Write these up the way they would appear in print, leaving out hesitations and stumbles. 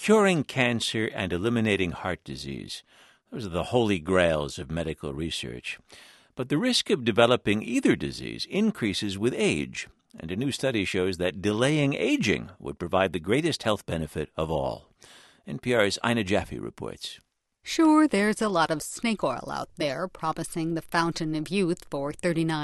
curing cancer and eliminating heart disease. Those are the holy grails of medical research. But the risk of developing either disease increases with age, and a new study shows that delaying aging would provide the greatest health benefit of all. NPR's Ina Jaffe reports. Sure, there's a lot of snake oil out there promising the fountain of youth for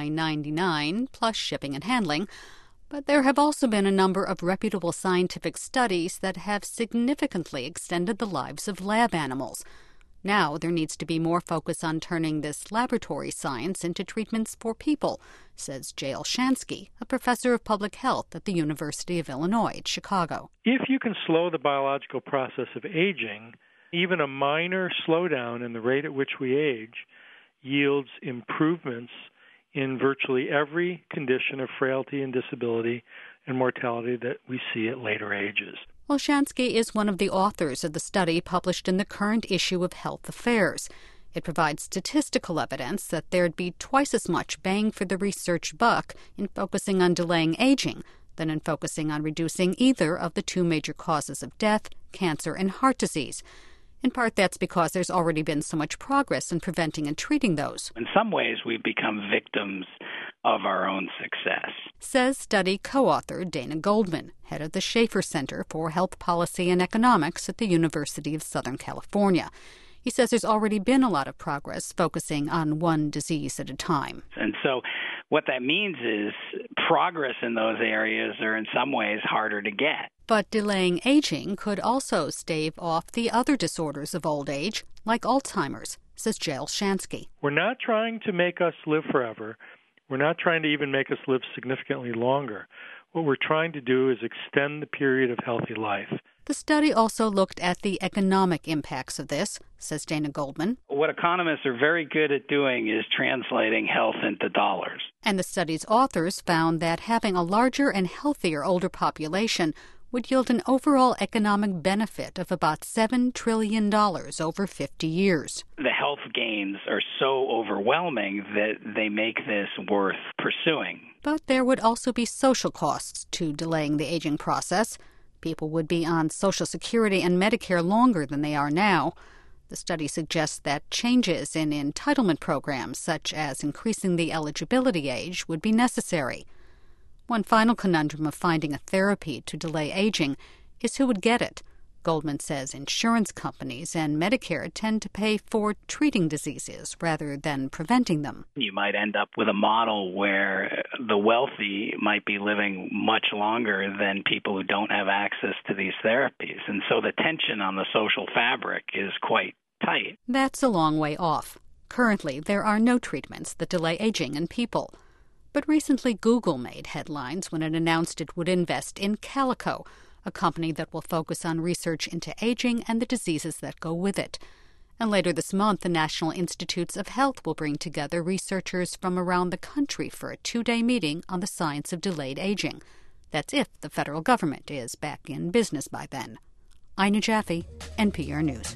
$39.99 plus shipping and handling. But there have also been a number of reputable scientific studies that have significantly extended the lives of lab animals. Now there needs to be more focus on turning this laboratory science into treatments for people, says Jay Olshansky, a professor of public health at the University of Illinois at Chicago. If you can slow the biological process of aging, even a minor slowdown in the rate at which we age yields improvements in virtually every condition of frailty and disability and mortality that we see at later ages. Olshansky is one of the authors of the study published in the current issue of Health Affairs. It provides statistical evidence that there'd be twice as much bang for the research buck in focusing on delaying aging than in focusing on reducing either of the two major causes of death, cancer and heart disease. In part, that's because there's already been so much progress in preventing and treating those. In some ways, we've become victims of our own success, says study co-author Dana Goldman, head of the Schaefer Center for Health Policy and Economics at the University of Southern California. He says there's already been a lot of progress focusing on one disease at a time. And so what that means is progress in those areas are in some ways harder to get. But delaying aging could also stave off the other disorders of old age, like Alzheimer's, says Jay Olshansky. We're not trying to make us live forever. We're not trying to even make us live significantly longer. What we're trying to do is extend the period of healthy life. The study also looked at the economic impacts of this, says Dana Goldman. What economists are very good at doing is translating health into dollars. And the study's authors found that having a larger and healthier older population would yield an overall economic benefit of about $7 trillion over 50 years. The health gains are so overwhelming that they make this worth pursuing. But there would also be social costs to delaying the aging process. People would be on Social Security and Medicare longer than they are now. The study suggests that changes in entitlement programs, such as increasing the eligibility age, would be necessary. One final conundrum of finding a therapy to delay aging is who would get it. Goldman says insurance companies and Medicare tend to pay for treating diseases rather than preventing them. You might end up with a model where the wealthy might be living much longer than people who don't have access to these therapies. And so the tension on the social fabric is quite tight. That's a long way off. Currently, there are no treatments that delay aging in people. But recently, Google made headlines when it announced it would invest in Calico, a company that will focus on research into aging and the diseases that go with it. And later this month, the National Institutes of Health will bring together researchers from around the country for a 2-day meeting on the science of delayed aging. That's if the federal government is back in business by then. Ina Jaffe, NPR News.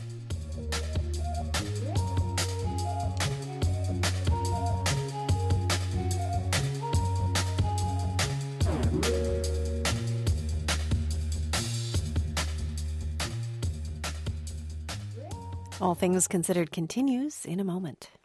All Things Considered continues in a moment.